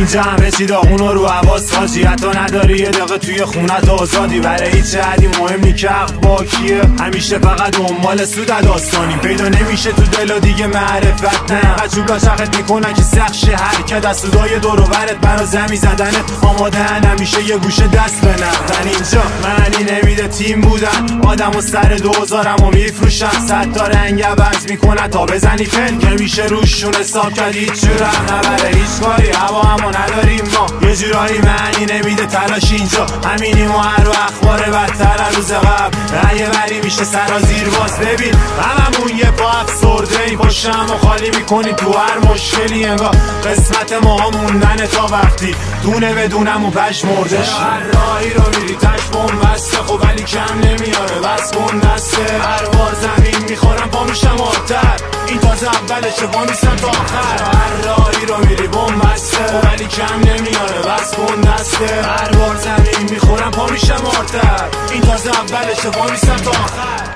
اینجا همه چی داغونو رو حواس حاجی، حتی نداری یه دقیقه توی خونت آزادی. برای هیچ حدی مهم نی که حق با کیه، همیشه فقط دنبال سود داستانی. پیدا نمیشه تو دل دیگه معرفت نه، قچولا شخت میکنن که سخت شه حرکت از سودای دور و برت برا زمی زدنت آمادهن همیشه یه گوشه دست به نقدن. اینجا معنی نمیده تیم بودن، آدم و سر دوزارم و میفروشن، 100 تا رنگ عوض میکنن تا بزنی فل که میشه روشون حساب کرد. هیچ جور هم نبره هیچ کاری، هوا همو نداریم ما، یه جورایی معنی نمیده تلاش اینجا، همینیم و هر اخبار بدتر روز قبل یه بری میشه سرازیر باز. ببین هممون یه پا افسرده ای، پاشم و خالی میکنی تو هر مشکلی، انگار قسمت ما موندن تا وقتی دونه به دونمون پشمردش. هر راهی رو میری تش بوم بسته، خب ولی کم نمیاره بس کن دسته، هر بار زمین میخورم پا میشم آتر، این تازه اولشه پا میستم تا آخر. هر راهی رو میری بوم بسته، خب ولی کم نمیاره بس کن دسته، هر بار زمین میخورم پا میشم آتر، این تازه اولشه پا میستم تا آخر.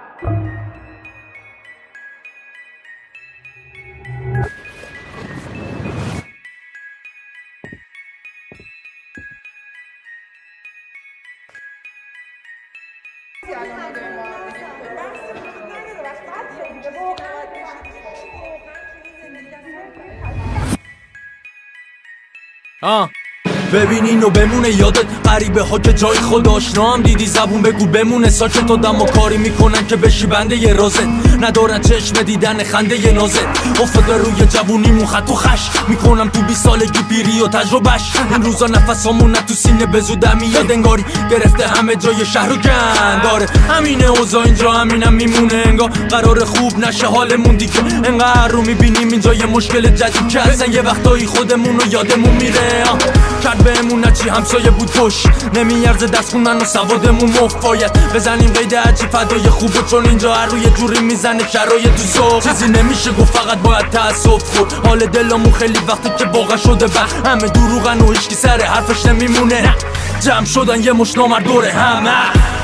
ببین اینو بمونه یادت، غریبه ها که جای خود آشنا هم دیدی، زبون بگو بمونه ساکت، آدم و کاری میکنن که بشی بنده ی رازت، ندارن چشم دیدن خنده ی نازت، افتاده روی جوونیمون خط و خش میکنم تو 20 سالگی پیری و تجربهش، این روزا نفسامون تو سینه بزودم میاد، انگاری گرفته همه جای شهر و گند داره، همینه اوضاع اینجا همینم میمونه، انگار قرار خوب نشه حالمون دیگه، انقدر رو میبینیم اینجا یه مشکل جدید که اصلا یه وقتایی خودمون رو یادمون میره، کرد بهمون نچی همسایه بود پش، نمیارزه دست خوندن و سوادمون مفت، بزنیم قید عجیب فدای خوبه، چون اینجا هر روی جوری میزنه شرایط تو ذوق، چیزی نمیشه گفت فقط باید تأسف خورد، حال دلمون خیلی وقتی که واقع شده بخ، همه دروغن و هیچکی سر حرفش نمیمونه، جمع شدن یه مش نامرد دوره همه.